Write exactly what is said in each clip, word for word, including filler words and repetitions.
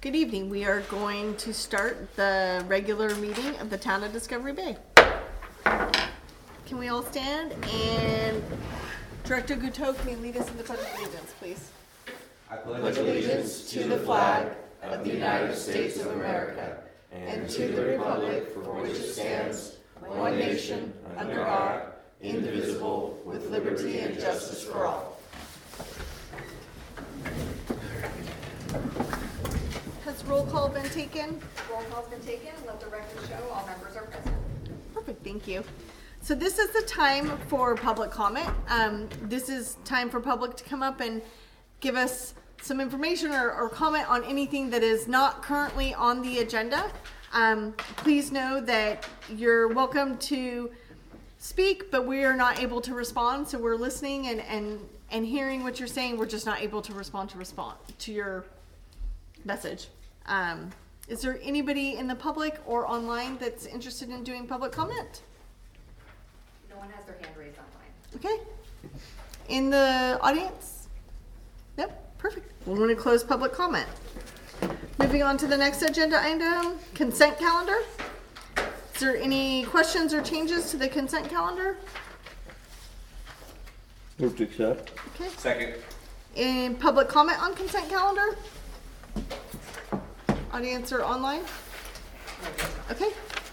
Good evening. We are going to start the regular meeting of the Town of Discovery Bay. Can we all stand? And Director Guteau, can you lead us in the Pledge of Allegiance, please? I pledge allegiance to the flag of the United States of America and to the republic for which it stands, one nation, under God, indivisible, with liberty and justice for all. Has roll call been taken? Roll call's been taken. Let the record show all members are present. Perfect, thank you. So this is the time for public comment. Um, this is time for public to come up and give us some information or, or comment on anything that is not currently on the agenda. Um, please know that you're welcome to speak, but we are not able to respond. So we're listening and, and, and hearing what you're saying. We're just not able to respond to respond to your message. Um, is there anybody in the public or online that's interested in doing public comment? No one has their hand raised online. Okay. In the audience? Nope. Perfect. We're going to close public comment. Moving on to the next agenda item, consent calendar. Is there any questions or changes to the consent calendar? Move to accept. Okay. Second. In public comment on consent calendar? Audience or online? Okay.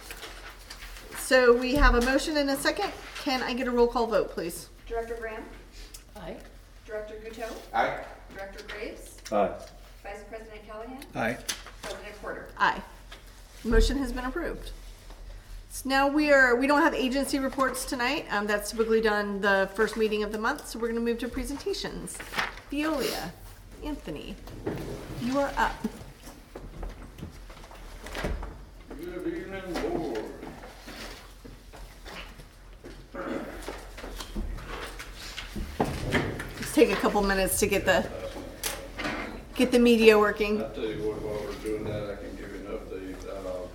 So we have a motion and a second. Can I get a roll call vote, please? Director Graham? Aye. Director Guteau? Aye. Director Graves? Aye. Vice President Callahan? Aye. President Porter? Aye. Motion has been approved. So now we are, we don't have agency reports tonight. Um, that's typically done the first meeting of the month. So we're going to move to presentations. Veolia, Anthony, you are up. Good evening, board. Let's take a couple minutes to get the get the media working. I'll tell you what, while we're doing that, I can give you an update. Uh,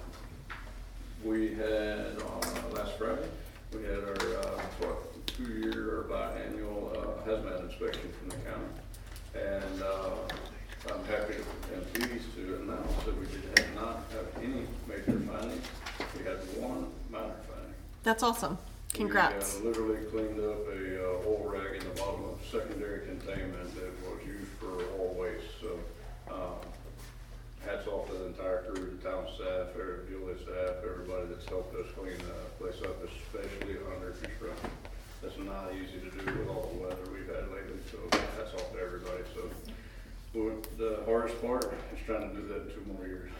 we had on uh, last Friday, we had our uh, what, two-year or biannual uh, hazmat inspection from the county, and uh, I'm happy and pleased to announce that we did have not have any major findings. We had one minor finding. That's awesome. Congrats. We uh, literally cleaned up a uh, oil rag in the bottom of secondary containment that was used for oil waste. So um, hats off to the entire crew, the town staff, our Veolia staff, everybody that's helped us clean the place up, especially under construction. That's not easy to do with all the weather we've had lately. So hats off to everybody. So well, the hardest part is trying to do that in two more years.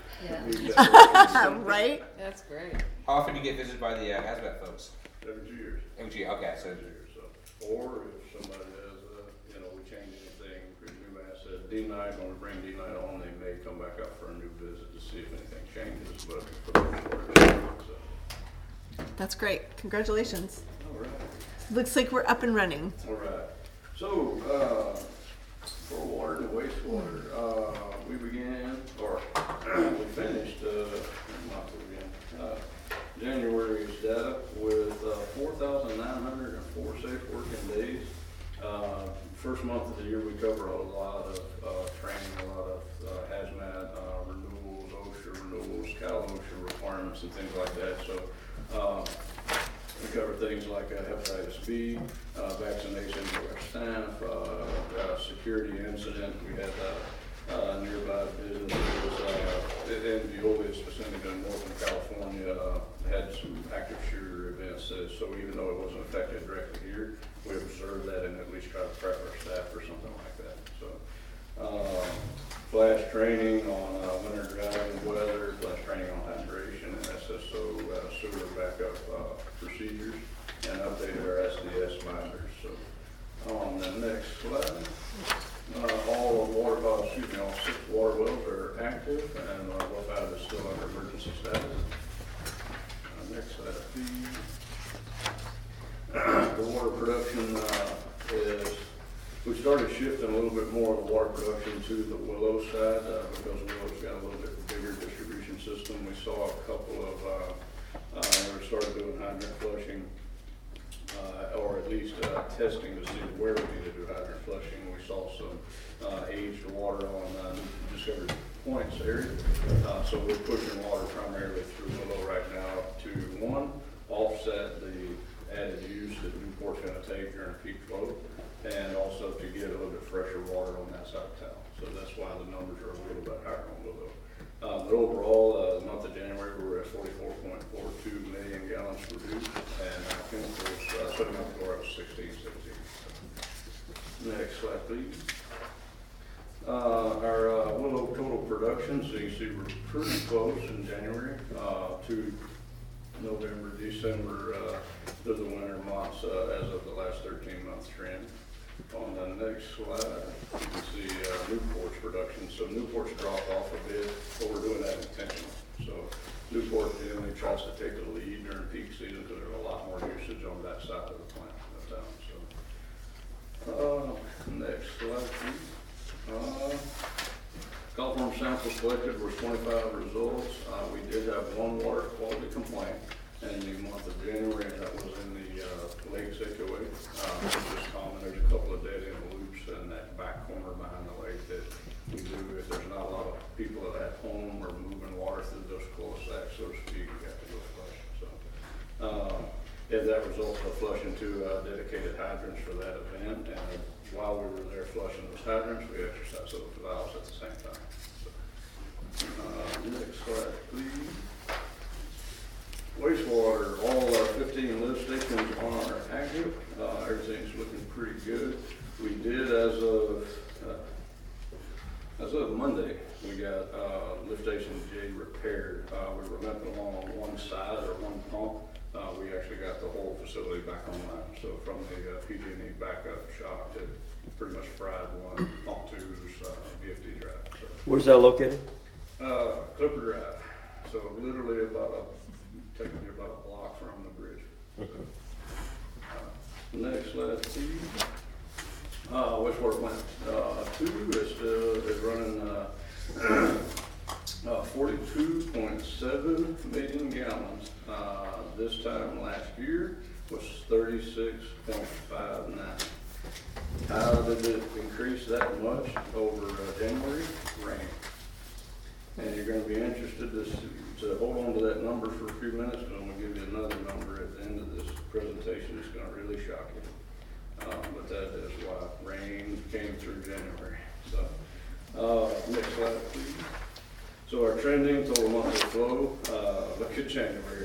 Yeah. Right? That's great. How often do you get visited by the uh, hazmat folks? Every two years. Every two, okay, so Every year, so. Or if somebody has, uh, you know, we change anything, create new asset, D night, when we bring D night on, they may come back up for a new visit to see if anything changes, but for the most part, so. That's great. Congratulations. All right. Looks like we're up and running. All right. So, uh, for water and wastewater, uh, we began, or we finished, uh, not we began, uh, January's data with uh, four thousand nine hundred four safe working days. Uh, first month of the year, we cover a lot of uh, training, a lot of uh, hazmat uh, renewals, OSHA renewals, Cal OSHA requirements, and things like that. So uh, we cover things like uh, hepatitis B, uh, vaccination for our staff, uh, uh, security incident. We had uh, uh, nearby businesses uh, in Veolia, specifically in Northern California, uh, had some active shooter events. Uh, so even though it wasn't affected directly here, we observed that and at least try to prep our staff for something like that. So uh, flash training on uh, winter driving weather, flash training on hydration and S S O uh, sewer backup uh, procedures, and updated our S D S binders. So on the next slide, uh, all of water, uh, excuse me, all six water wells are active, and uh, well five is still under emergency status. Uh, next slide, please. The water production uh, is, we started shifting a little bit more of the water production to the Willow side uh, because Willow's got a little bit bigger distribution system. We saw a couple of, uh, uh, we started doing hydrant flushing, uh, or at least uh, testing to see where we need to do hydrant flushing. We saw some uh, aged water on uh, Discovery Points area. Uh, so we're pushing water primarily through Willow right now to, one, offset the added use that Newport's gonna take during peak flow, and also to get a little bit fresher water on that side of town. So that's why the numbers are a little bit higher on Willow. Um, but overall, uh, the month of January, we were at forty-four point four two million gallons produced, and uh, chemicals, uh, putting up the door was sixteen sixteen. Next slide, please. Uh, our uh, Willow total production, so you see we're pretty close in January uh, to November, December, uh, to the winter months uh, as of the last thirteen month trend. On the next slide, you can see uh, Newport's production. So Newport's dropped off a bit, but we're doing that intentionally. So Newport generally tries to take the lead during peak season because there's a lot more usage on that side of the plant of the town. So uh, next slide, please. Uh, Coliform samples collected were twenty-five results. Uh, we did have one water quality complaint in the month of January, and that was in the uh, Lake Secoay. Uh, which is common. There's a couple of dead end loops in that back corner behind the lake that we do. If there's not a lot of people at home or moving water through those cul-de-sacs, so to speak, we have to go flush. So, uh, if that results in flushing two uh, dedicated hydrants for that event, and while we were there flushing those hydrants, we exercised those valves at the same time. So, uh, next slide, please. Wastewater, all our fifteen lift stations are active. Uh, everything's looking pretty good. We did, as of uh, as of Monday, we got uh, lift station J repaired. Uh, we were limping along on one side or one pump. Uh, we actually got the whole facility back online. So from the uh, P G and E backup shock, it pretty much fried one pump two's uh, V F D drive. So, Where's that located? uh, Clipper Drive. So literally about a taking you about a block from the bridge. Okay. Uh, next slide, please. Uh, wastewater plant uh, two is still is running uh, uh, forty-two point seven million gallons. Uh, this time last year was thirty-six point five nine. How did it increase that much over uh, January? Rain. And you're going to be interested to, see, to hold on to that number for a few minutes, because I'm going to give you another number at the end of this presentation that's going to really shock you. Um, but that is why rain came through January. So, uh, next slide, please. So our trending total monthly flow, uh, look at January.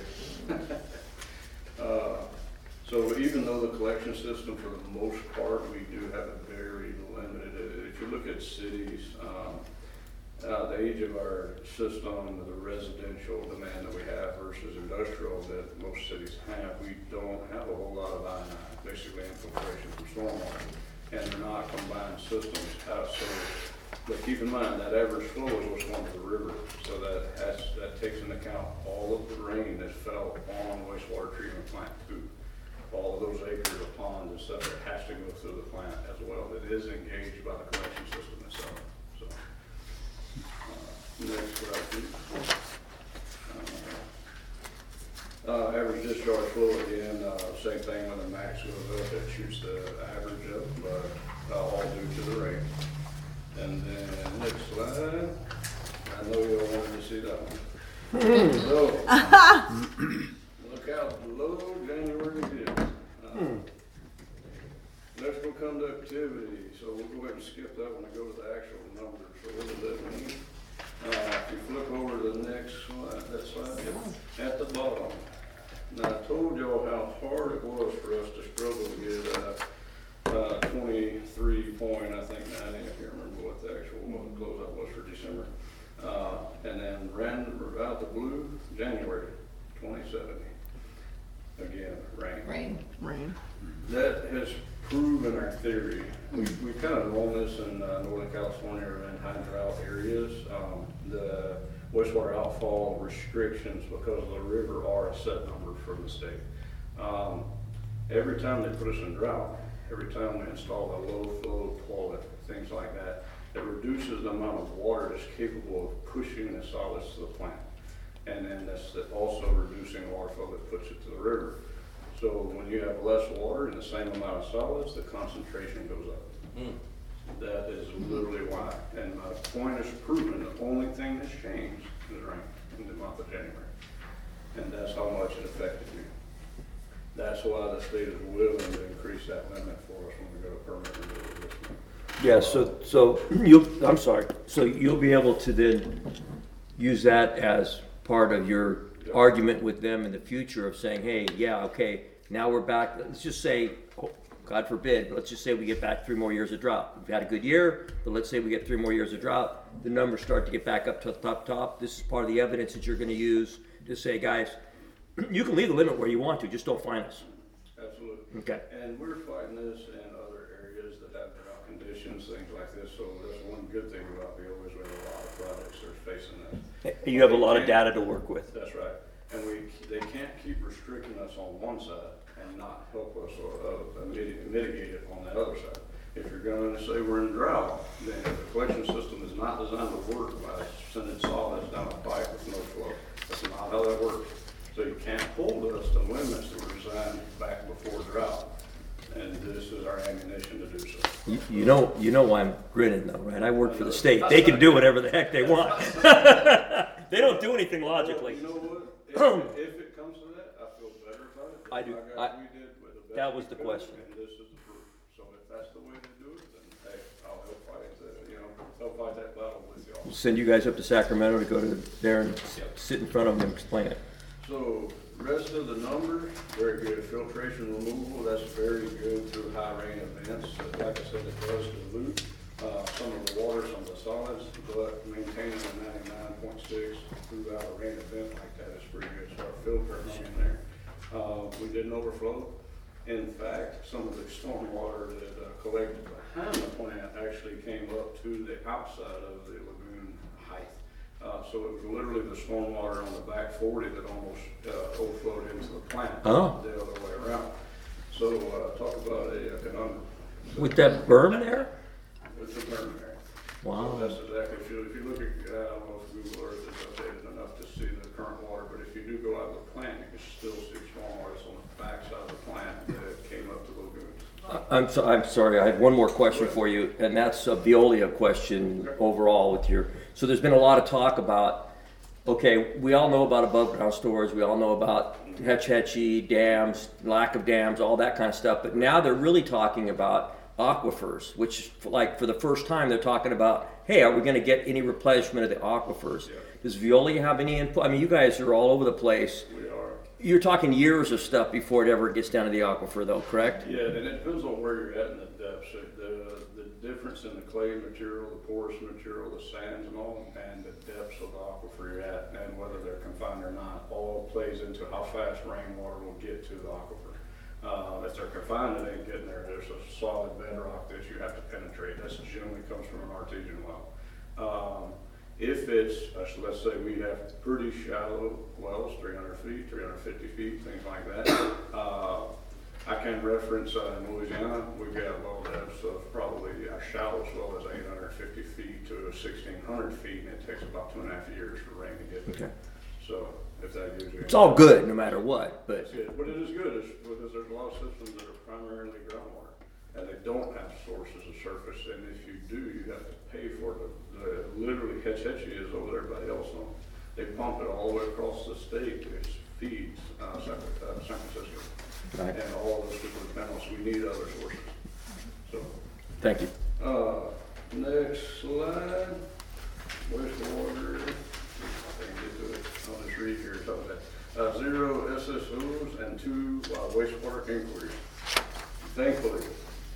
uh, so even though the collection system, for the most part, we do have it very limited. If you look at cities, um, Uh, the age of our system, the residential demand that we have versus industrial that most cities have, we don't have a whole lot of I N I, basically infiltration from stormwater, and they're not combined systems. Uh, so, but keep in mind that average flow is what's going to the river, so that has, that takes into account all of the rain that fell on wastewater treatment plant two, all of those acres of ponds and stuff that has to go through the plant as well. That is engaged by the collection system itself. So. Next slide, please. Uh, uh, average discharge flow again, uh, same thing when the max goes up, it shoots the average up, but uh, all due to the rain. And then next slide, I know you all wanted to see that one. So, look how low January is. Uh, electrical conductivity, so we'll go ahead and skip that one and go to the actual numbers. So what does that mean? Uh, if you flip over to the next slide, that slide, at the bottom. Now, I told y'all how hard it was for us to struggle to get uh, uh, twenty-three point, I think, ninety, I can't remember what the actual closeout was for December. Uh, and then ran out the blue, January, twenty seventy. Again, rain. Rain. Rain. That has proven our theory. We, we've kind of known this in uh, Northern California and high drought areas. Um, the wastewater outfall restrictions because of the river are a set number from the state. Um, every time they put us in drought, every time we install a low flow toilet, things like that, it reduces the amount of water that's capable of pushing the solids to the plant. And then that's also reducing water flow that puts it to the river. So when you have less water and the same amount of solids, the concentration goes up. Mm. That is literally why. And my point is proven. The only thing that's changed is rain in the month of January. And that's how much it affected me. That's why the state is willing to increase that limit for us when we go to permit renewal this month. Yeah, so, so you'll, I'm sorry, so you'll be able to then use that as part of your argument with them in the future of saying, hey, yeah, okay, now we're back, let's just say, God forbid, let's just say we get back three more years of drought. We've had a good year, but let's say we get three more years of drought, the numbers start to get back up to the top, top. This is part of the evidence that you're gonna use to say, guys, you can leave the limit where you want to, just don't fine us. Absolutely. Okay. And we're fighting this in other areas that have drought conditions, things like this. So that's one good thing about Veolia is we have a lot of projects that are facing this. You have a lot of data to work with. That's right. And we, they can't keep restricting us on one side and not help us or uh, mitigate, mitigate it on the other side. If you're going to say we're in drought, then the collection system is not designed to work by sending solids down a pipe with no flow. That's not how that works. So you can't hold us to limits that were designed back before drought. And this is our ammunition to do so. You, you know, you know why I'm grinning though, right? I work for the state. They can do whatever the heck they want. They don't do anything logically. You know what? If, if it comes to that, I feel better about it. I do. Like I- we did with the that was the best question. And this is the proof. So if that's the way to do it, then hey, I'll help fight the, you know, help fight that battle with y'all. Send you guys up to Sacramento to go to there and sit in front of them and explain it. So, rest of the numbers, very good. Filtration removal, that's very good through high rain events. Like I said, it does dilute uh, some of the water, some of the solids, but maintaining a ninety-nine point six throughout a rain event like that is pretty good. So our filter hung in there. Uh, we didn't overflow. In fact, some of the storm water that uh, collected behind the plant actually came up to the outside of the lagoon height. Uh, so it was literally the stormwater on the back forty that almost uh, overflowed into the plant. Oh. The other way around. So uh, talk about a, a conundrum. So With that berm there? It's a burn there. Wow. So that's exactly, if you, if you look at, uh, I don't know if Google Earth is updated enough to see the current water, but if you do go out of the plant, you can still see stormwater that's on the back side of the plant that came up to the lagoons. I- I'm so, I'm sorry, I have one more question for you, and that's a Veolia question overall with your, so there's been a lot of talk about, okay, we all know about above ground storage, we all know about Hetch Hetchy, dams, lack of dams, all that kind of stuff, but now they're really talking about aquifers, which like for the first time they're talking about, hey, are we gonna get any replenishment of the aquifers? Yeah. Does Veolia have any input? I mean, you guys are all over the place. We are. You're talking years of stuff before it ever gets down to the aquifer though, correct? Yeah, and it depends on where you're at in the depths. The, the difference in the clay material, the porous material, the sands and all, and the depths of the aquifer you're at, and whether they're confined or not, all plays into how fast rainwater will get to the aquifer. Uh, if they're confined, it ain't getting there. There's a solid bedrock that you have to penetrate. That generally comes from an artesian well. Um, If it's, uh, so let's say we have pretty shallow wells, three hundred feet, three hundred fifty feet, things like that. Uh, I can reference uh, in Louisiana, we've got well depths of probably our shallowest well is eight hundred fifty feet to sixteen hundred feet, and it takes about two and a half years for rain to get there. Okay. So if that gives you. It's all good no matter what, but It's good, but it is good is because there's a lot of systems that are primarily groundwater, and they don't have sources of surface, and if you do, you have to pay for it. The, literally, Hetch Hetchy is over everybody else on. They pump it all the way across the state. It feeds uh, San, uh, San Francisco, Right. and all those people depend on us. We need other sources. So, thank you. uh, next slide. Wastewater. I can get to it. I'll just read here. Talk about that. Uh, zero S S Os and two uh, wastewater inquiries. Thankfully,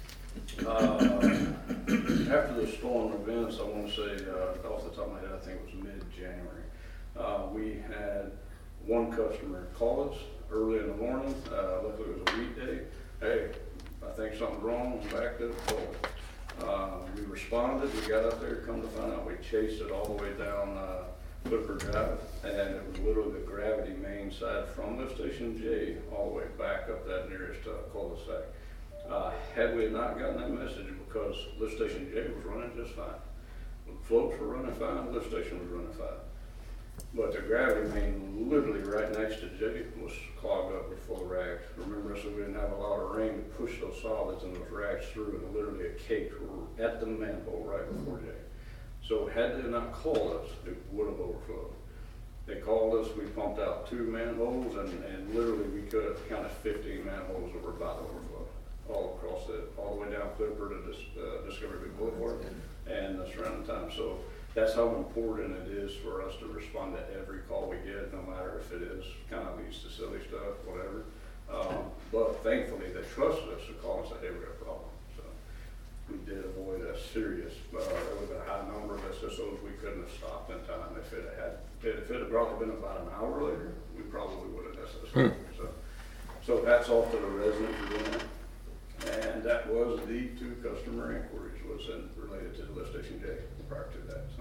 uh, after the storm events, I want to say, uh, off the top of my head, I think it was mid-January, uh, we had one customer call us early in the morning. Uh, luckily it was a weekday. Hey, I think something's wrong. I'm backed up. Uh, we responded. We got out there. Come to find out, we chased it all the way down uh, Clipper Drive, and it was literally the gravity main side from lift station J all the way back up that nearest uh, cul-de-sac. Uh, had we not gotten that message, because lift station J was running just fine, the floats were running fine, the lift station was running fine. But the gravity main, literally right next to Jay, was clogged up with full of rags. Remember, so we didn't have a lot of rain to push those solids and those rags through, and literally it caked at the manhole right before Jay. So had they not called us, it would have overflowed. They called us, we pumped out two manholes, and, and literally we could have counted fifteen manholes that were about to overflow, all across it, all the way down Clipper to this, uh, Discovery Boulevard and the surrounding town. So that's how important it is for us to respond to every call we get, no matter if it is kind of these silly stuff, whatever. Um, but thankfully, they trusted us to call and say, hey, we got a problem. So we did avoid a serious, uh, there was a high number of S S Os we couldn't have stopped in time. If it had, if it had probably been about an hour later, we probably would have S S O'd. So, so that's all to the residents for doing that. And that was the two customer inquiries was in, related to the lift station J prior to that. So,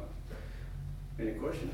any questions?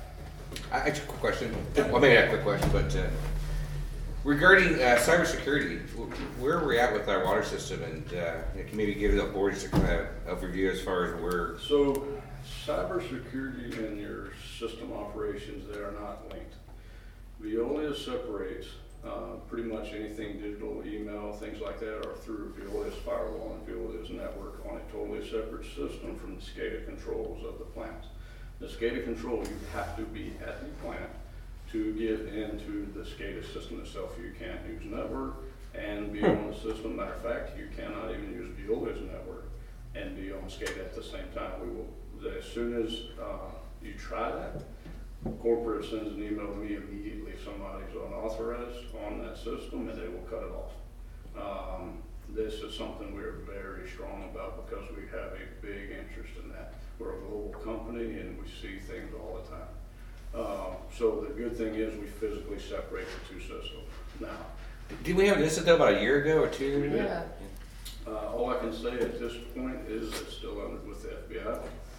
I I just a quick question. Well, maybe not a quick question, but uh, regarding uh, cybersecurity, wh- where are we at with our water system, and uh, you can maybe give the board just a kind of overview as far as where. So, cybersecurity and your system operations, they are not linked. Veolia separates uh, pretty much anything digital, email, things like that, are through Veolia's firewall and Veolia's network on a totally separate system from the SCADA controls of the plants. The SCADA control, you have to be at the plant to get into the SCADA system itself. You can't use network and be on the system. Matter of fact, you cannot even use Veolia's network and be on SCADA at the same time. We will, as soon as uh, you try that, corporate sends an email to me immediately if somebody's unauthorized on that system, and they will cut it off. Um, this is something we're very strong about because we have a big interest in that. We're a global company and we see things all the time. Uh, so the good thing is we physically separate the two systems. Now, Did we have an incident about a year ago or two? We did. uh, all I can say at this point is it's still under with the F B I.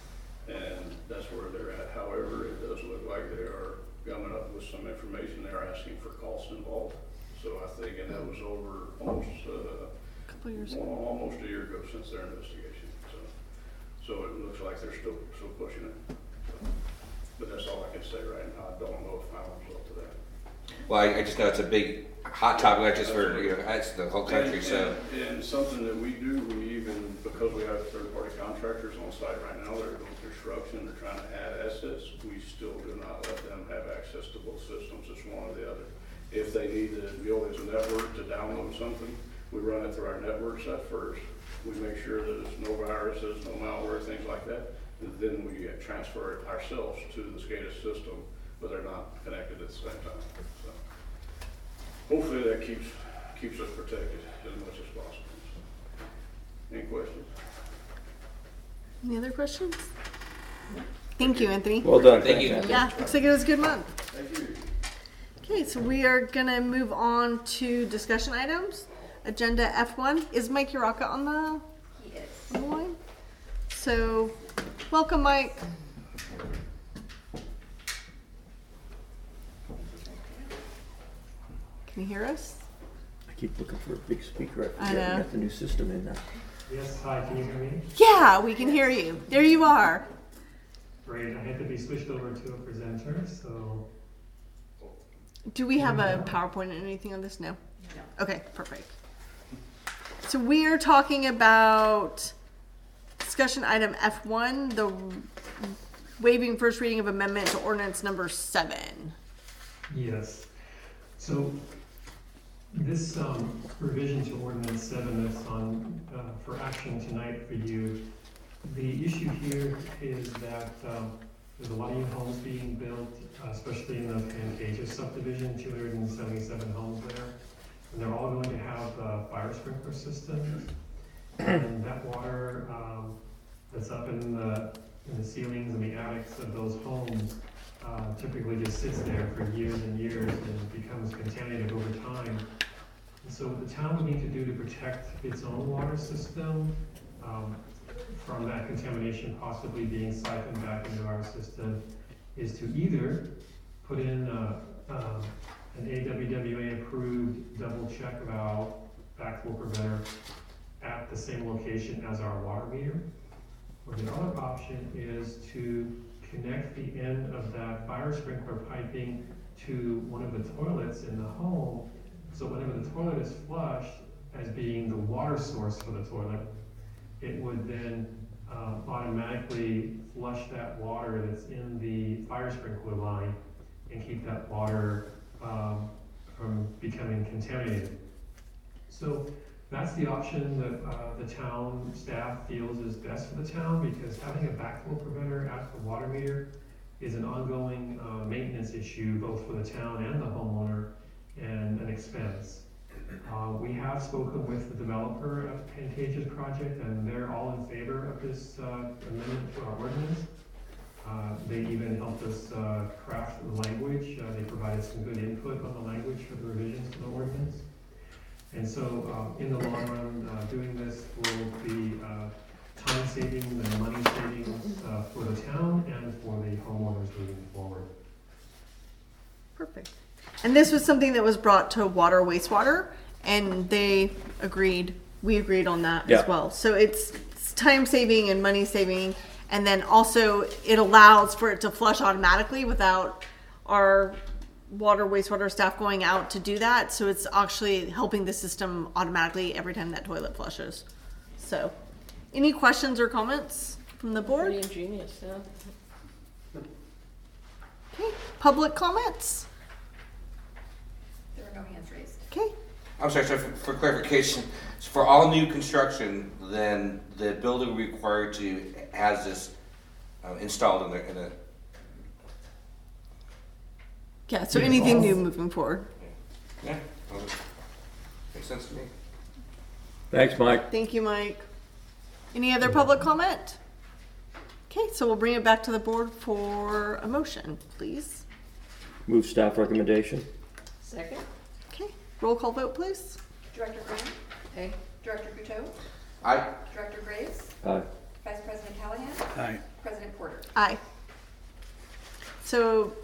And that's where they're at. However, it does look like they are coming up with some information. They're asking for costs involved. So I think, and that was over almost, uh, A couple years ago. well, almost a year ago since their investigation. So, so it looks like they're still, still pushing it. So, but that's all I can say right now. I don't know the final result of that. Well, I, I just know it's a big hot topic, not just for, you know, it's the whole country, And- so. And, and something that we do, we even, because we have third-party contractors on site right now, they're doing construction, they're trying to add assets, we still do not let them have access to both systems, it's one or the other. If they need the Veolia's network to download something, we run it through our network set first. We make sure that there's no viruses, no malware, things like that, and then we transfer it ourselves to the SCADA system, but they're not connected at the same time. So hopefully that keeps keeps us protected as much as possible. So, any questions? Any other questions? Thank you, Anthony. Well done. Thank you. Anthony. Yeah, looks like it was a good month. Thank you. Okay, so we are gonna move on to discussion items. Agenda F one. Is Mike Uraka on the, He is. on the line? So, welcome, Mike. Can you hear us? I keep looking for a big speaker. I I forget we know. got the new system in now. Yes, hi, can you hear me? Yeah, we can hear you. There you are. Great, I had to be switched over to a presenter, so Do we have a PowerPoint or anything on this? No. No. Okay, perfect. So we are talking about discussion item F one, the waiving first reading of amendment to ordinance number seven. yes. So this um, revision to ordinance seven that's on uh, for action tonight for you, the issue here is that um, there's a lot of new homes being built, uh, especially in the Fantasia subdivision, two hundred seventy-seven homes there. And they're all going to have uh, fire sprinkler systems. And that water um, that's up in the, in the ceilings and the attics of those homes uh, typically just sits there for years and years and becomes contaminated over time. And so what the town would need to do to protect its own water system um, from that contamination possibly being siphoned back into our system is to either put in a, um, an A W W A approved double check valve backflow preventer at the same location as our water meter. Or the other option is to connect the end of that fire sprinkler piping to one of the toilets in the home. So whenever the toilet is flushed, as being the water source for the toilet, it would then uh, automatically flush that water that's in the fire sprinkler line and keep that water um, from becoming contaminated. So that's the option that uh, the town staff feels is best for the town, because having a backflow preventer at the water meter is an ongoing uh, maintenance issue, both for the town and the homeowner, and an expense. Uh, we have spoken with the developer of Pantages project, and they're all in favor of this uh, amendment to our ordinance. Uh, they even helped us uh, craft the language. Uh, they provided some good input on the language for the revisions to the ordinance. And so, uh, in the long run, uh, doing this will be uh, time saving and money savings uh, for the town and for the homeowners moving forward. Perfect. And this was something that was brought to water wastewater, and they agreed, we agreed on that Yeah. as well. So it's, it's time saving and money saving, and then also it allows for it to flush automatically without our water wastewater staff going out to do that. So it's actually helping the system automatically every time that toilet flushes. So any questions or comments from the board? Pretty ingenious, yeah. Okay, public comments? There are no hands raised. Okay, I'm sorry, so for, for clarification, so for all new construction, then the building will be required to, has this uh, installed in the, in a, yeah, so Yes. anything new moving forward. yeah, well, makes sense to me. Thanks, Mike. Thank you, Mike. Any other public comment? Okay, so we'll bring it back to the board for a motion, please. Move staff recommendation. Second? Okay, roll call vote, please. Director Graham? Aye. Director Buteau? I, Director Graves? Aye. Vice President Callahan? Aye. President Porter? Aye. So,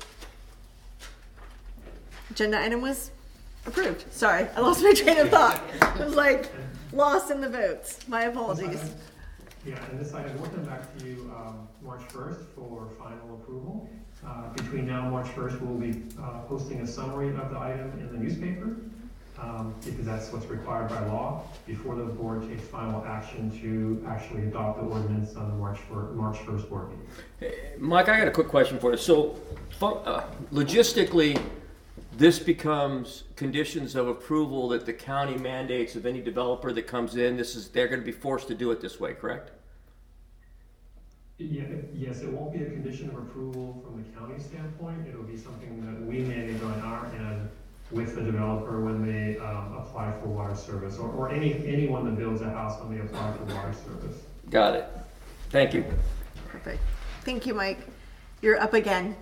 agenda item was approved. Sorry, I lost my train of thought. I was like lost in the votes. My apologies. Yeah, and this item will come back to you um, March first for final approval. Uh, Between now and March first, we'll be uh, posting a summary of the item in the newspaper, um, because that's what's required by law before the board takes final action to actually adopt the ordinance on the March first, March first board meeting. Mike, I got a quick question for you. So, fu- uh, logistically, this becomes conditions of approval that the county mandates of any developer that comes in. This is, they're gonna be forced to do it this way, correct? Yeah, yes, it won't be a condition of approval from the county standpoint. It'll be something that we manage on our end with the developer when they um, apply for water service, or, or any anyone that builds a house when they apply for water service. Got it. Thank you. Perfect. Thank you, Mike. You're up again.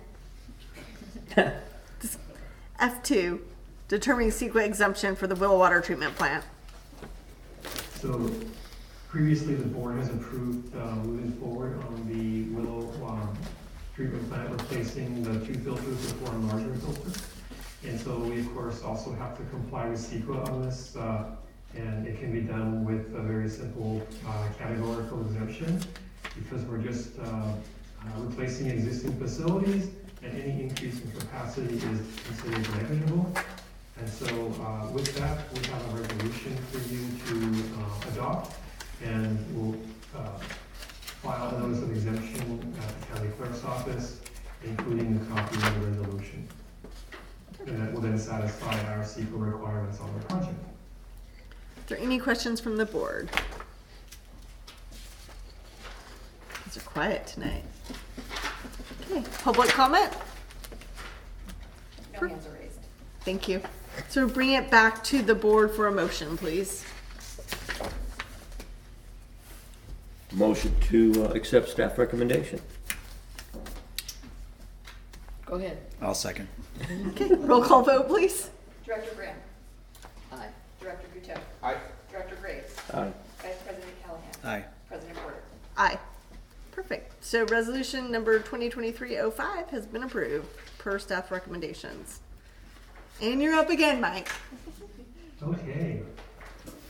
F two, determining C E Q A exemption for the Willow Water Treatment Plant. So previously, the board has approved uh, moving forward on the Willow um, treatment plant, replacing the two filters with one larger filter. And so we, of course, also have to comply with C E Q A on this, uh, and it can be done with a very simple uh, categorical exemption, because we're just uh, uh, replacing existing facilities, and any increase in capacity is considered negligible. And so uh, with that, we have a resolution for you to uh, adopt, and we'll uh, file a notice of exemption at the county clerk's office, including the copy of the resolution. And that will then satisfy our C E Q A requirements on the project. Is there any questions from the board? These are quiet tonight. Okay, public comment? No hands are raised. Thank you. So bring it back to the board for a motion, please. Motion to uh, accept staff recommendation. Go ahead. I'll second. Okay, roll call vote, please. Director Graham? Aye. Director Buteau? I, Director Graves? Aye. Vice President Callahan? Aye. President Porter? Aye. Perfect. So resolution number twenty twenty-three oh five has been approved per staff recommendations. And you're up again, Mike. Okay.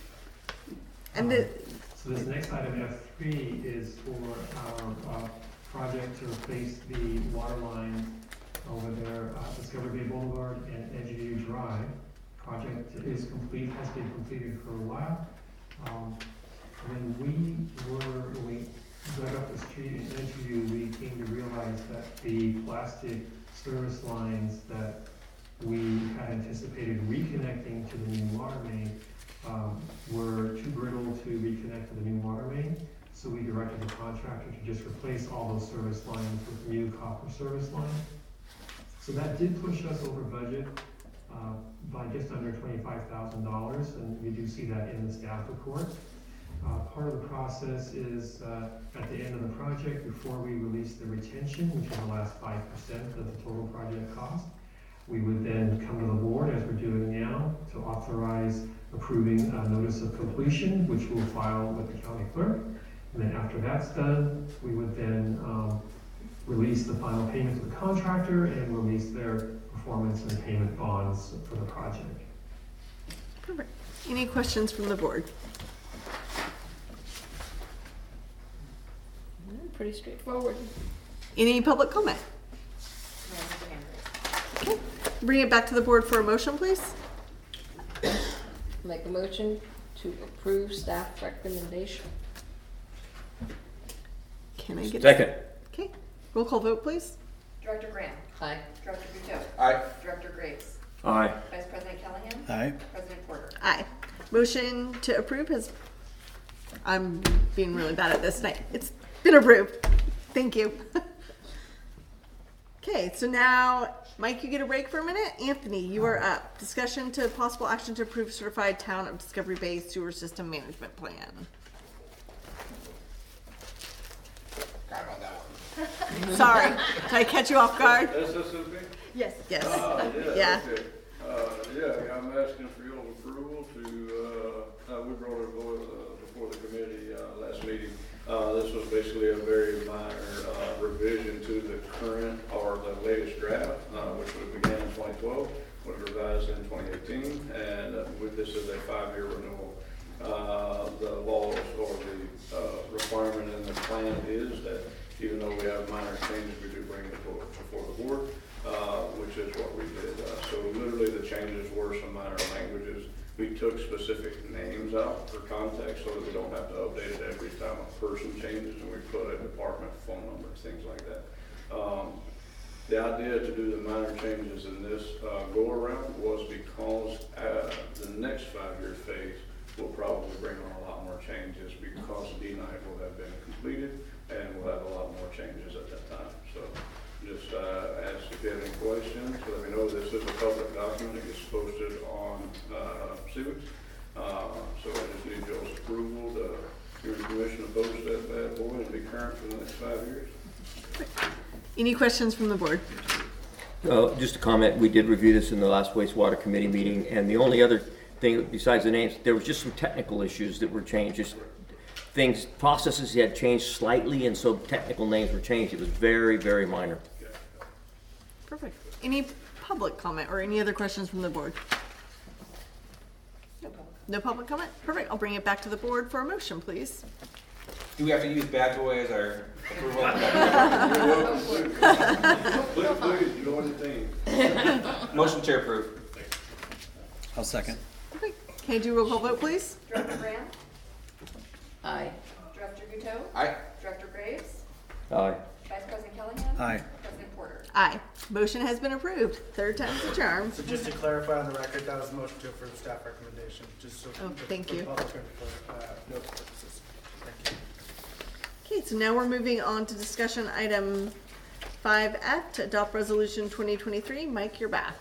And the, So this next item, F three, is for our uh, project to replace the water lines over there, uh, Discovery Bay Boulevard and Edgeview Drive. Project is complete, has been completed for a while. Um, when we were, when we dug up the street in Edgeview, we came to realize that the plastic service lines that we had anticipated reconnecting to the new water main um, were too brittle to reconnect to the new water main. So we directed the contractor to just replace all those service lines with new copper service lines. So that did push us over budget uh, by just under twenty-five thousand dollars, and we do see that in the staff report. Uh, part of the process is uh, at the end of the project, before we release the retention, which is the last five percent of the total project cost, we would then come to the board, as we're doing now, to authorize approving a notice of completion, which we'll file with the county clerk. And then after that's done, we would then um, release the final payment to the contractor and release their performance and payment bonds for the project. Perfect. Any questions from the board? Pretty straightforward. Any public comment? Raise your hand, Grace. Okay. Bring it back to the board for a motion, please. Make a motion to approve staff recommendation. Can I get a Second. Okay. Roll call vote, please. Director Graham. Aye. Director Buteau. Aye. Director Graves. Aye. Vice President Callahan. Aye. President Porter. Aye. Motion to approve has, I'm being really bad at this tonight. It's been approved. Thank you. Okay, so now, Mike, you get a break for a minute. Anthony, you are up. Discussion to possible action to approve certified town of Discovery Bay sewer system management plan. Forgot about that one. Sorry, did I catch you off guard? S S S B? Yes. Yes. Ah, yeah, Yeah. okay. Uh, yeah, I'm asking for your approval to, uh, uh, we brought it before, uh, before the committee, uh, last meeting. Uh, this was basically a very minor, uh, revision to the current, or the latest draft, uh, which was began in twenty twelve, was revised in twenty eighteen, and uh, with this is a five-year renewal. Uh, the laws or the, uh, requirement in the plan is that even though we have minor changes, we do bring it before, before the board, uh, which is what we did. Uh, so literally the changes were some minor languages. We took specific names out for context so that we don't have to update it every time a person changes, and we put a department phone number, things like that. Um, the idea to do the minor changes in this uh, go around was because uh, the next five-year phase will probably bring on a lot more changes because D nine will have been completed and we'll have a lot more changes at that time. So just uh, ask if you have any questions. Let me know this is a public document. It gets posted on uh, Civics. Uh, so I just need y'all's approval to your commission to post that bad boy and be current for the next five years. Any questions from the board? Uh, just a comment, we did review this in the last wastewater committee meeting, and the only other thing besides the names, there was just some technical issues that were changed, just things, processes had changed slightly, and so technical names were changed. It was very, very minor. Perfect. Any public comment or any other questions from the board? Nope. No public comment? Perfect. I'll bring it back to the board for a motion, please. Do we have to use bad boy as our approval? You're welcome to. Please, please, join the team. Motion to approve. I'll second. Perfect. Can I do a roll call vote, please? Director Graham. Aye. Director Buteau. Aye. Director Graves. Aye. Vice President Callahan. Aye. President Porter. Aye. Motion has been approved. Third time's the charm. So just to clarify on the record, that was a motion to approve staff recommendation, just so. Oh, for- thank for you. public and for, uh, notice purposes. Thank you. Okay, so now we're moving on to discussion item five F to adopt resolution twenty twenty-three. Mike, you're back.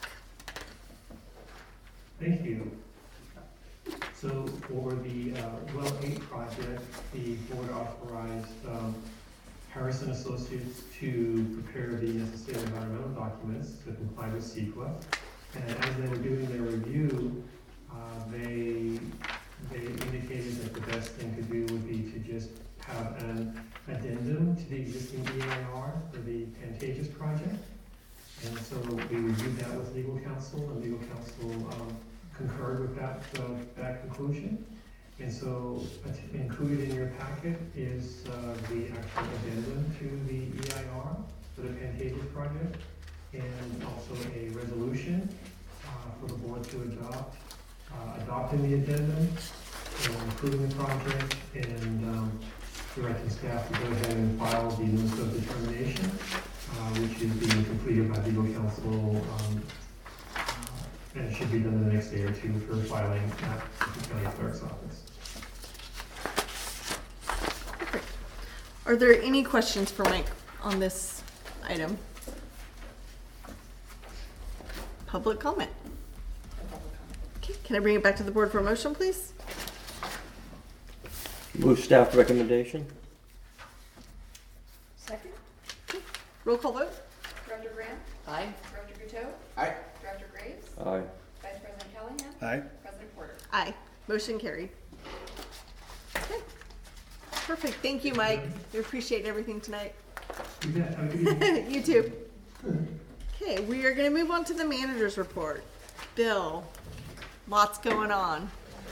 Thank you. So for the uh, Well eight project, the board authorized um, Harrison Associates to prepare the necessary environmental documents to comply with CEQA. And as they were doing their review, uh, they, they indicated that the best thing to do would be to just have an addendum to the existing E A R for the Pantages project. And so we reviewed that with legal counsel, and legal counsel um, concurred with that, uh, that conclusion. And so att- included in your packet is uh, the actual addendum to the E I R for the Pantages project, and also a resolution uh, for the board to adopt, uh, adopting the addendum, and approving the project, and um, directing staff to go ahead and file the notice of determination, uh, which is being completed by legal counsel, um, uh, and it should be done in the next day or two for filing at the county clerk's office. Are there any questions for Mike on this item? Public comment. Okay, can I bring it back to the board for a motion, please? Move staff recommendation? Second. Roll call vote? Director Grant? Aye. Director Guteau? Aye. Director Graves? Aye. Vice President Callahan? Aye. President Porter? Aye. Motion carried. Okay. Perfect. Thank you, Mike. We appreciate everything tonight. You bet. Have a good evening. You too. Okay, we are gonna move on to the manager's report. Bill, lots going on.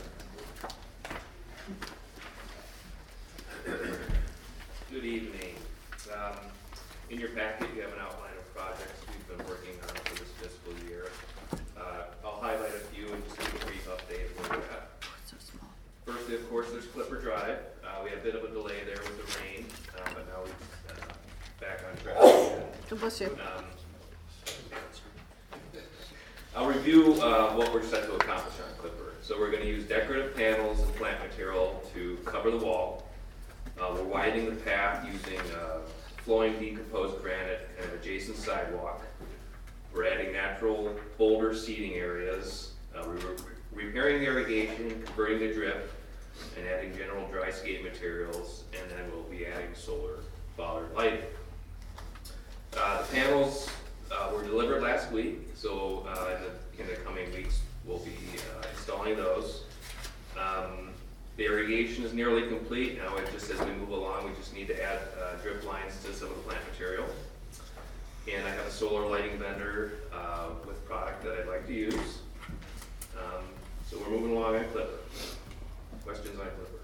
Good evening. Um, in your packet, you have an outline of projects we've been working on for this fiscal year. Uh, I'll highlight a few and just give a brief update of where we're at. So small. Firstly, of course, there's Clipper Drive. Uh, we had a bit of a delay there with the rain, uh, but now we're uh, back on track. God bless you. Um, I'll review uh, what we're set to accomplish on Clipper. So we're going to use decorative panels and plant material to cover the wall. Uh, we're widening the path using uh, flowing decomposed granite and an adjacent sidewalk. We're adding natural boulder seating areas. Uh, we're repairing the irrigation, converting the drip, and adding general dry skate materials. And then we'll be adding solar bollard lighting. Uh, the panels uh, were delivered last week, so uh, in, the, in the coming weeks we'll be uh, installing those. Um, the irrigation is nearly complete. Now, it just as we move along, we just need to add uh, drip lines to some of the plant material. And I have a solar lighting vendor uh, with product that I'd like to use. Um, so we're moving along on Clipper. Questions on Clipper?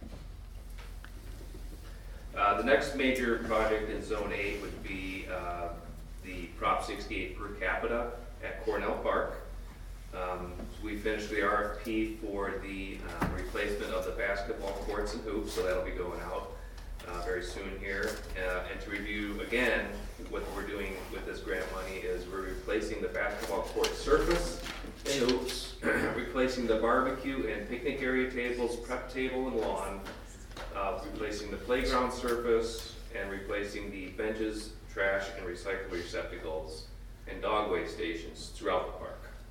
Uh, the next major project in Zone eight would be uh, the Prop sixty-eight per capita at Cornell Park. Um, we finished the R F P for the uh, replacement of the basketball courts and hoops, so that'll be going out uh, very soon here. Uh, and to review again, what we're doing with this grant money is we're replacing the basketball court surface and hoops, replacing the barbecue and picnic area tables, prep table and lawn, uh, replacing the playground surface, and replacing the benches, trash, and recycle receptacles and dog waste stations throughout the park.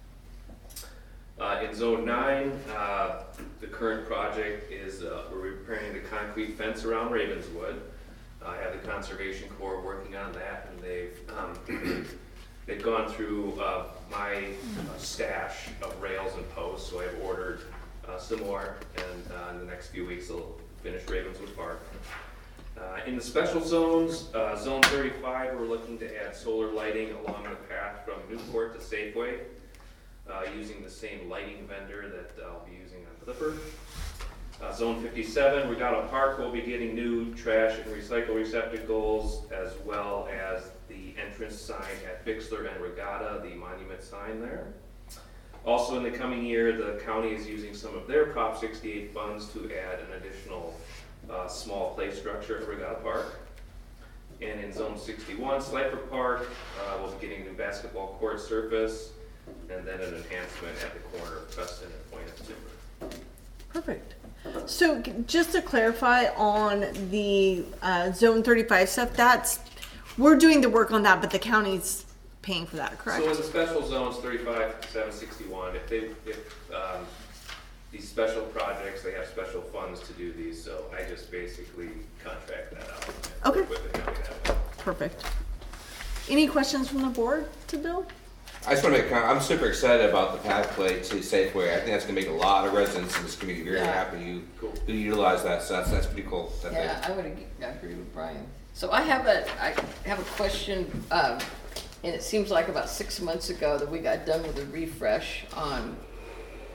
Uh, in Zone nine, uh, the current project is uh, we're repairing the concrete fence around Ravenswood. Uh, I have the Conservation Corps working on that, and they've um, they've gone through uh, my uh, stash of rails and posts, so I've ordered uh, some more, and uh, in the next few weeks they'll finish Ravenswood Park. Uh, in the special zones, uh, Zone thirty-five, we're looking to add solar lighting along the path from Newport to Safeway. Uh, using the same lighting vendor that I'll be using on Clipper. Uh, Zone fifty-seven, Regatta Park will be getting new trash and recycle receptacles, as well as the entrance sign at Bixler and Regatta, the monument sign there. Also in the coming year, the county is using some of their Prop sixty-eight funds to add an additional uh, small play structure at Regatta Park. And in Zone sixty-one, Slifer Park, uh, we'll be getting new basketball court surface, and then an enhancement at the corner of Preston and Point of Timber. Perfect. So g- just to clarify on the uh, Zone thirty-five stuff, that's, we're doing the work on that, but the county's paying for that, correct? So in the special zones, thirty-five, seven sixty-one, if they, if um, these special projects, they have special funds to do these, so I just basically contract that out. and Okay. work with the county that way. Perfect. Any questions from the board to Bill? I just want to make a comment. I'm super excited about the pathway to Safeway. I think that's going to make a lot of residents in this community very Yeah. happy you Cool. you utilize that. So that's, that's pretty cool. That Yeah, I would ag- agree with Brian. So I have a, I have a question, um, and it seems like about six months ago that we got done with a refresh on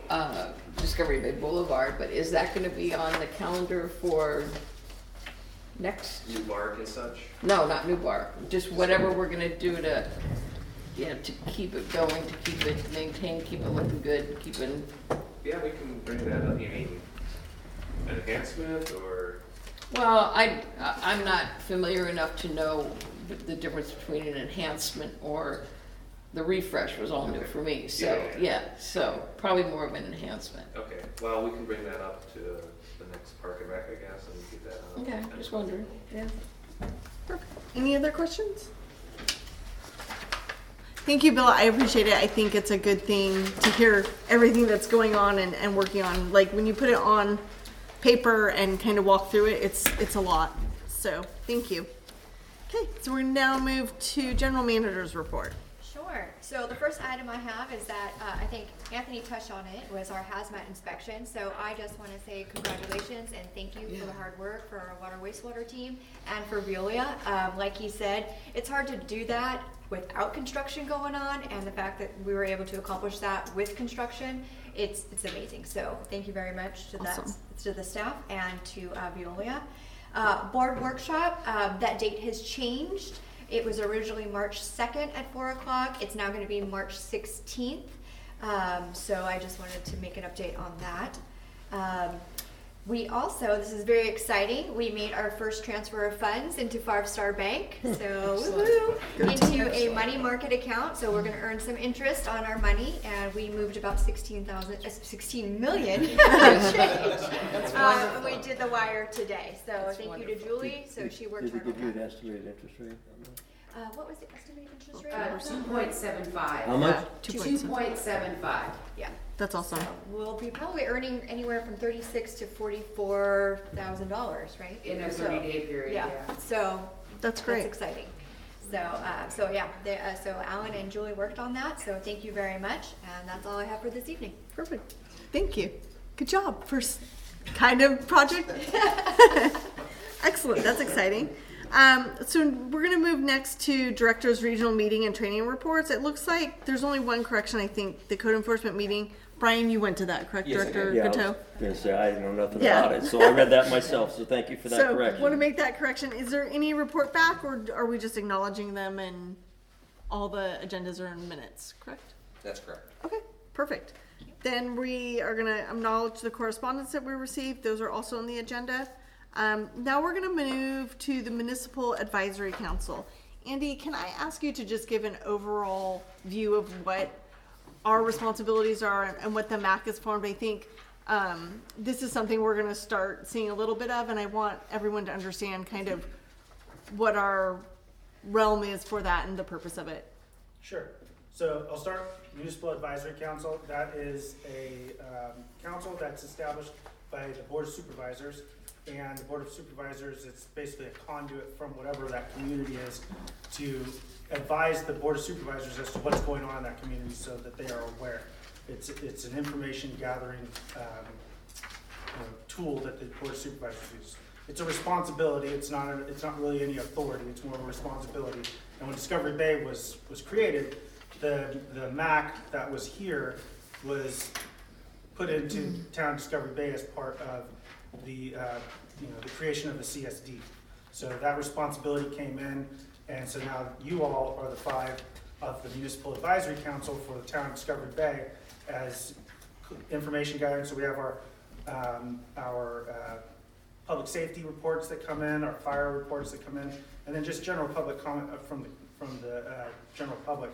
uh, Discovery Bay Boulevard, but is that gonna be on the calendar for next? New bark and such. No, not New Bar, just whatever we're gonna do to, you know, to keep it going, to keep it maintained, keep it looking good, keeping, Yeah, we can bring that up. You mean enhancement or? well, I, I- I'm not familiar enough to know the- the difference between an enhancement or the refresh was all new for me, so, Yeah, yeah, yeah. yeah, so probably more of an enhancement. Okay, well, we can bring that up to the next Park and Rec, I guess, and get that on. Okay, just wondering, yeah. Perfect. Any other questions? Thank you, Bill. I appreciate it. I think it's a good thing to hear everything that's going on and, and working on. Like when you put it on paper and kind of walk through it, it's it's a lot. So thank you. Okay, so we're gonna now move to General Manager's report. Sure. So the first item I have is that, uh, I think Anthony touched on it, was our hazmat inspection. So I just want to say congratulations and thank you for the hard work for our water wastewater team and for Veolia. Um, like he said, it's hard to do that without construction going on, and the fact that we were able to accomplish that with construction, it's it's amazing. So thank you very much to Awesome. that, to the staff and to uh, Veolia. Uh, board workshop, um, that date has changed. It was originally March second at four o'clock. It's now going to be March sixteenth. Um, so I just wanted to make an update on that. Um, we also, this is very exciting, we made our first transfer of funds into Five Star Bank. So woohoo, into a money market account. So we're going to earn some interest on our money, and we moved about sixteen thousand, uh, sixteen million. uh, we did the wire today. So That's thank you wonderful. to Julie. So she worked Did they hard on give you that. an estimated interest rate on that? Uh, what was the estimated interest rate? Uh, two point seven five. How much? Two point seven five. Yeah. That's awesome. So we'll be probably earning anywhere from thirty-six to forty-four thousand dollars, right? In a So, thirty day period, Yeah, yeah. so. That's great. That's exciting. So, uh, so yeah, they, uh, so Alan and Julie worked on that, so thank you very much, and that's all I have for this evening. Perfect. Thank you. Good job. First kind of project. Excellent. That's exciting. Um, so we're going to move next to Director's Regional Meeting and Training Reports. It looks like there's only one correction, I think, the code enforcement meeting. Brian, you went to that, correct, Yes, I Director did. Yeah, I Gateau? was gonna say, I know nothing Yeah. about it, so I read that myself, so thank you for that So want to correction. make that correction. Is there any report back, or are we just acknowledging them and all the agendas are in minutes, correct? That's correct. Okay, perfect. Then we are gonna acknowledge the correspondence that we received. Those are also on the agenda. Um, now we're gonna move to the Municipal Advisory Council. Andy, can I ask you to just give an overall view of what our responsibilities are and, and what the M A C is formed? I think um, this is something we're gonna start seeing a little bit of, and I want everyone to understand kind of what our realm is for that and the purpose of it. Sure. So I'll start Municipal Advisory Council. That is a um, council that's established by the Board of Supervisors. And the Board of Supervisors, it's basically a conduit from whatever that community is to advise the Board of Supervisors as to what's going on in that community so that they are aware. It's, it's an information gathering um, you know, tool that the Board of Supervisors use. It's a responsibility. It's not, a, it's not really any authority. It's more of a responsibility. And when Discovery Bay was, was created, the, the M A C that was here was put into Town Discovery Bay as part of the, uh, you know, the creation of the C S D. So that responsibility came in, and so now you all are the five of the Municipal Advisory Council for the Town of Discovery Bay as information gathering. So we have our, um, our uh, public safety reports that come in, our fire reports that come in, and then just general public comment from the, from the uh, general public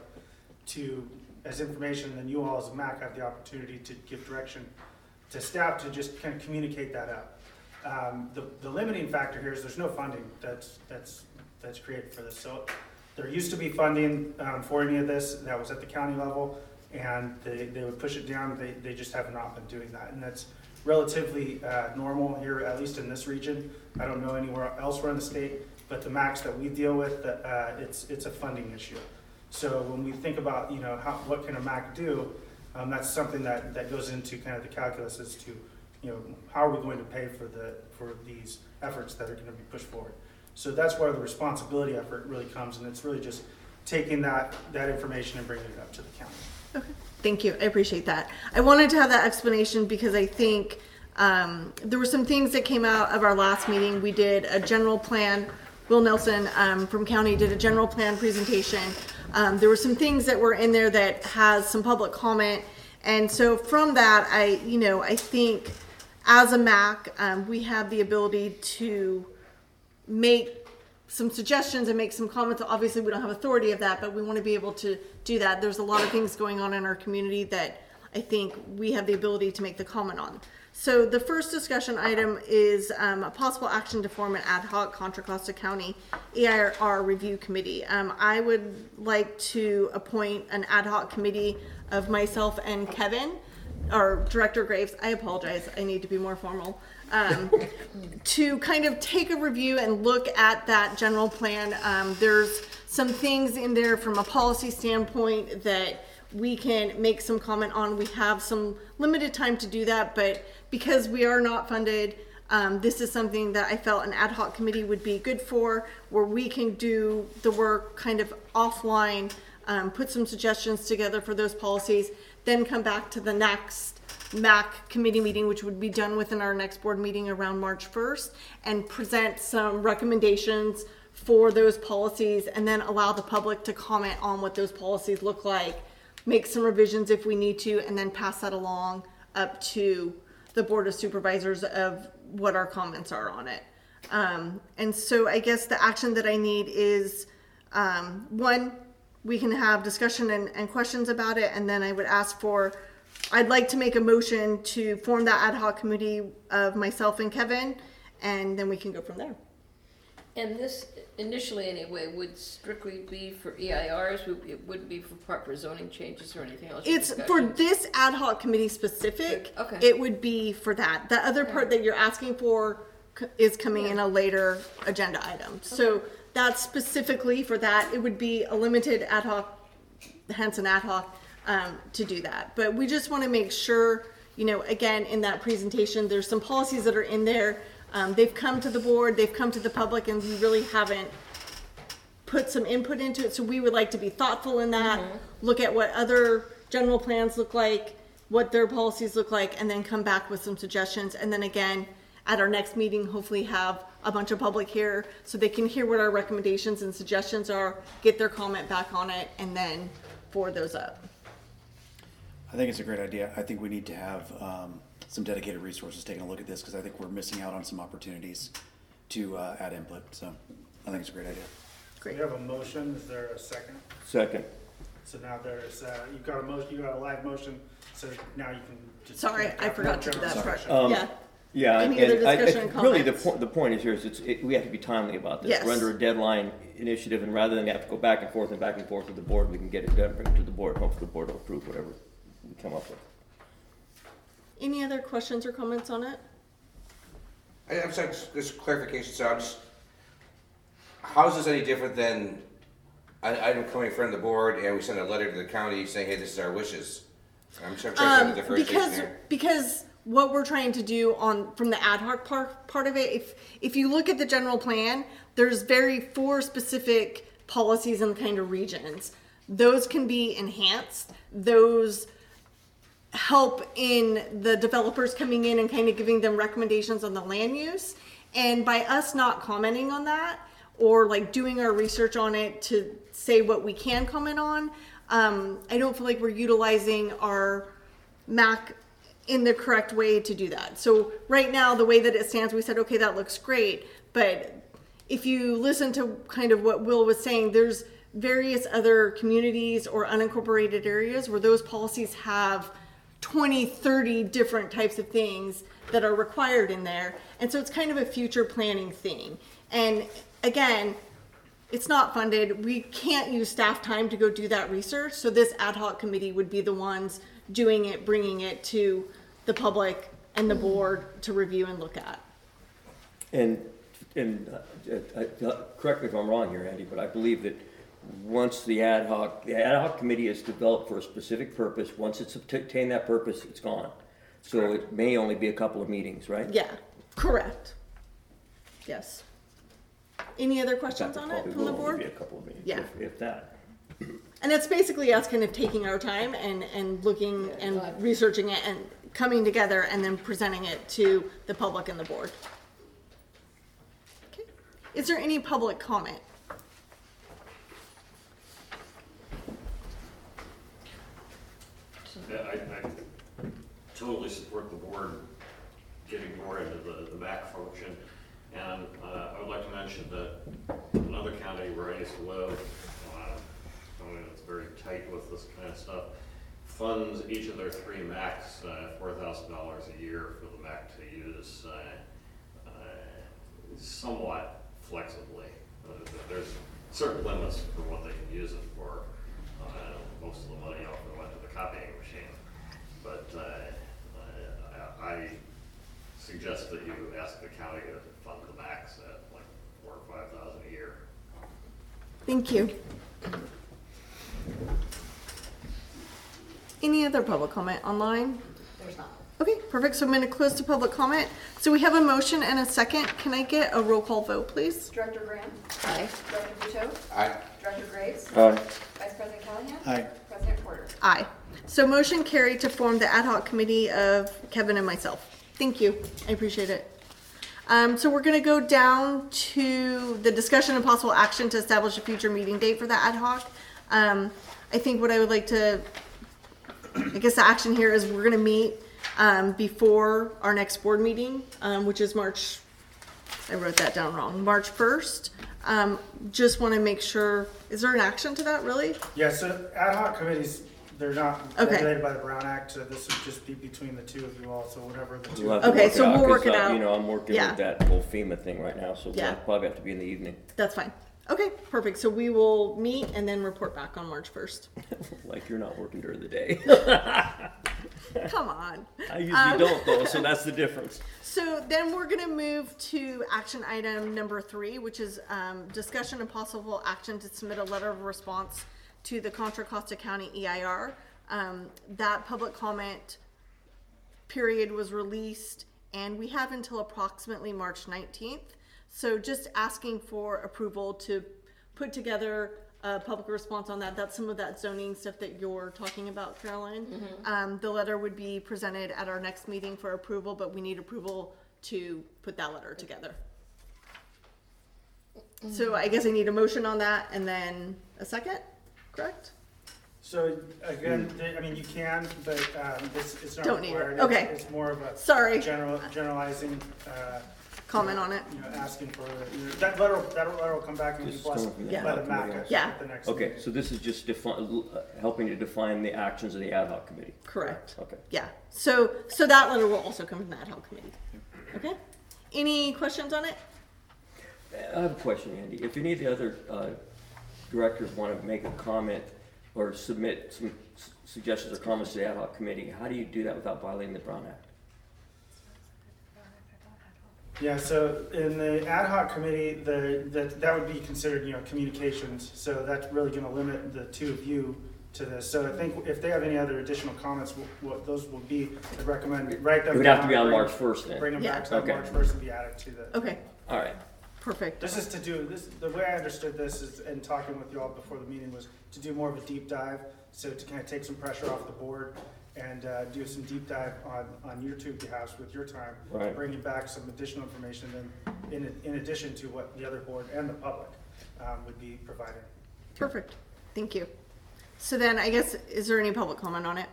to as information. And then you all as a M A C have the opportunity to give direction to staff to just kind of communicate that out. Um, the, the limiting factor here is there's no funding that's that's that's created for this. So there used to be funding um, for any of this that was at the county level, and they, they would push it down. They, they just have not been doing that, and that's relatively uh, normal here, at least in this region. I don't know anywhere elsewhere in the state, but the max that we deal with, uh, it's it's a funding issue. So when we think about, you know, how, what can a M A C do, um, that's something that, that goes into kind of the calculus as to, you know, how are we going to pay for the for these efforts that are going to be pushed forward. So that's where the responsibility effort really comes, and it's really just taking that, that information and bringing it up to the county. Okay, thank you. I appreciate that. I wanted to have that explanation because I think um, there were some things that came out of our last meeting. We did a general plan. Will Nelson um, from county did a general plan presentation. Um, there were some things that were in there that has some public comment. And so from that, I, you know, I think as a M A C, um, we have the ability to make some suggestions and make some comments. Obviously, we don't have authority of that, but we want to be able to do that. There's a lot of things going on in our community that I think we have the ability to make the comment on. So the first discussion item is um, a possible action to form an ad hoc Contra Costa County E I R review committee. Um, I would like to appoint an ad hoc committee of myself and Kevin, or Director Graves. I apologize. I need to be more formal. Um, to kind of take a review and look at that general plan. Um, there's some things in there from a policy standpoint that we can make some comment on. We have some limited time to do that, but because we are not funded, um, this is something that I felt an ad hoc committee would be good for, where we can do the work kind of offline, um, put some suggestions together for those policies, then come back to the next M A C committee meeting, which would be done within our next board meeting around March first, and present some recommendations for those policies, and then allow the public to comment on what those policies look like, make some revisions if we need to, and then pass that along up to the Board of Supervisors of what our comments are on it. Um, and so I guess the action that I need is, um, one, we can have discussion and, and questions about it, and then I would ask for, I'd like to make a motion to form that ad hoc committee of myself and Kevin, and then we can go from there. And this, initially anyway, would strictly be for E I Rs? It wouldn't be for proper zoning changes or anything else? It's for this ad hoc committee specific. Okay. It would be for that. The other part that you're asking for c- is coming in a later agenda item. So that's specifically for that. It would be a limited ad hoc, hence an ad hoc, um, to do that. But we just want to make sure, you know, again, in that presentation, there's some policies that are in there. Um, they've come to the board, they've come to the public, and we really haven't put some input into it. So we would like to be thoughtful in that, mm-hmm. look at what other general plans look like, what their policies look like, and then come back with some suggestions. And then again, at our next meeting, hopefully have a bunch of public here so they can hear what our recommendations and suggestions are, get their comment back on it, and then forward those up. I think it's a great idea. I think we need to have um, some dedicated resources taking a look at this, because I think we're missing out on some opportunities to uh, add input. So I think it's a great idea. Great. We have a motion. Is there a second? Second. So now there's, uh, you've got a motion, you got a live motion, so now you can just. Sorry, I forgot to do that General part. discussion. Um, Yeah. Yeah, Any and other I- I- discussion and really, the comments? point, the point is here is it's, it, we have to be timely about this. Yes. We're under a deadline initiative, and rather than have to go back and forth and back and forth with the board, we can get it done, bring it to the board, hopefully the board will approve whatever we come up with. Any other questions or comments on it? I have some, just clarification, so I'm just, how is this any different than an item coming in front of the board and we send a letter to the county saying, hey, this is our wishes? I'm trying to Um, find the differentiation because there. because what we're trying to do on from the ad hoc part part of it, if if you look at the general plan, there's very four specific policies and kind of regions. Those can be enhanced. Those help in the developers coming in and kind of giving them recommendations on the land use. And by us not commenting on that, or like doing our research on it to say what we can comment on, um, I don't feel like we're utilizing our M A C in the correct way to do that. So right now, the way that it stands, we said, okay, that looks great. But if you listen to kind of what Will was saying, there's various other communities or unincorporated areas where those policies have twenty, thirty different types of things that are required in there. And so it's kind of a future planning thing. And again, it's not funded. We can't use staff time to go do that research. So this ad hoc committee would be the ones doing it, bringing it to the public and the board to review and look at. And, and uh, uh, uh, correct me if I'm wrong here, Andy, but I believe that once the ad hoc, the ad hoc committee is developed for a specific purpose, once it's obtained that purpose, it's gone. So correct. It may only be a couple of meetings, right? Yeah, correct. Yes. Any other questions In fact, on it probably from the will only board? be a couple of meetings, Yeah. if, if that. And it's basically us kind of taking our time and, and looking and researching it and coming together and then presenting it to the public and the board. Okay. Is there any public comment? Yeah, I, I totally support the board getting more into the, the back function. And uh, I would like to mention that another county where I used to live, uh, I mean, it's very tight with this kind of stuff, funds each of their three M A Cs uh, four thousand dollars a year for the M A C to use uh, uh, somewhat flexibly. Uh, there's certain limits for what they can use it for. Uh, most of the money often went to the copying machine. But uh, I, I suggest that you ask the county to fund the M A Cs at like four or five thousand a year. Thank you. Any other public comment online? There's not. Okay, perfect. So I'm going to close to public comment. So we have a motion and a second. Can I get a roll call vote, please? Director Graham? Aye. Director Buteau? Aye. Director Graves? Aye. Vice President Callahan? Aye. President Porter? Aye. So motion carried to form the ad hoc committee of Kevin and myself. Thank you. I appreciate it. Um, so we're going to go down to the discussion and possible action to establish a future meeting date for the ad hoc. Um, I think what I would like to, I guess the action here is we're going to meet um, before our next board meeting, um, which is March, I wrote that down wrong, March first. Um, just want to make sure, is there an action to that really? Yeah, so ad hoc committees, they're not Okay. regulated by the Brown Act, so this would just be between the two of you all, so whatever the two. We'll have to Okay, work so out, we'll work 'cause, it uh, out. You know, I'm working Yeah. with that whole FEMA thing right now, so Yeah. we'll probably have to be in the evening. That's fine. Okay, perfect. So we will meet and then report back on March first. Like you're not working during the day. Come on. I usually Um, don't though, so that's the difference. So then we're gonna move to action item number three, which is um, discussion and possible action to submit a letter of response to the Contra Costa County E I R. Um, that public comment period was released and we have until approximately March nineteenth. So just asking for approval to put together a public response on that. That's some of that zoning stuff that you're talking about, Caroline. Mm-hmm. Um, the letter would be presented at our next meeting for approval, but we need approval to put that letter together. Mm-hmm. So I guess I need a motion on that and then a second, correct? So again, they- I mean, you can, but um, this, it's not Don't need it. required. Okay. It's it's more of a Sorry, general, generalizing, uh, comment on it. you know, asking for, you know, that letter, that letter will come back and be Just blessed coming from the Yeah. ad by hoc the M A C committee. at Yeah. at the next Okay, meeting. so this is just defi- uh, helping to define the actions of the ad hoc committee. Correct. Okay. Yeah. So so that letter will also come from the ad hoc committee. Okay. Any questions on it? I have a question, Andy. If any of the other uh, directors want to make a comment or submit some s- suggestions or comments to the ad hoc committee, how do you do that without violating the Brown Act? Yeah, so in the ad hoc committee, the, that, that would be considered, you know, communications, so that's really gonna limit the two of you to this. So I think if they have any other additional comments, wh- what those will be, I'd recommend, write them It would down. have to be on bring- March first then. Bring them Yeah. back to that Okay. March first and be added to the. Okay. All right. Perfect. This is to do, this, the way I understood this is, and talking with you all before the meeting, was to do more of a deep dive, so to kind of take some pressure off the board and uh, do some deep dive on, on your two behalves with your time. To Right. bring you back some additional information then, in, in addition to what the other board and the public um, would be providing. Perfect. Thank you. So then I guess, is there any public comment on it?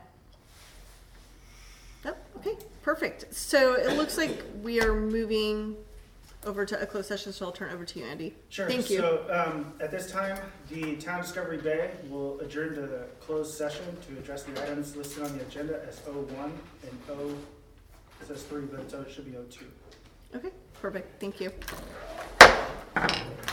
Nope. Okay, perfect. So it looks like we are moving over to a closed session, so I'll turn it over to you, Andy. Sure. Thank you. So um, at this time, the Town Discovery Bay will adjourn to the closed session to address the items listed on the agenda as O one and O, it says three, but it's O- it should be O two. Okay, perfect. Thank you.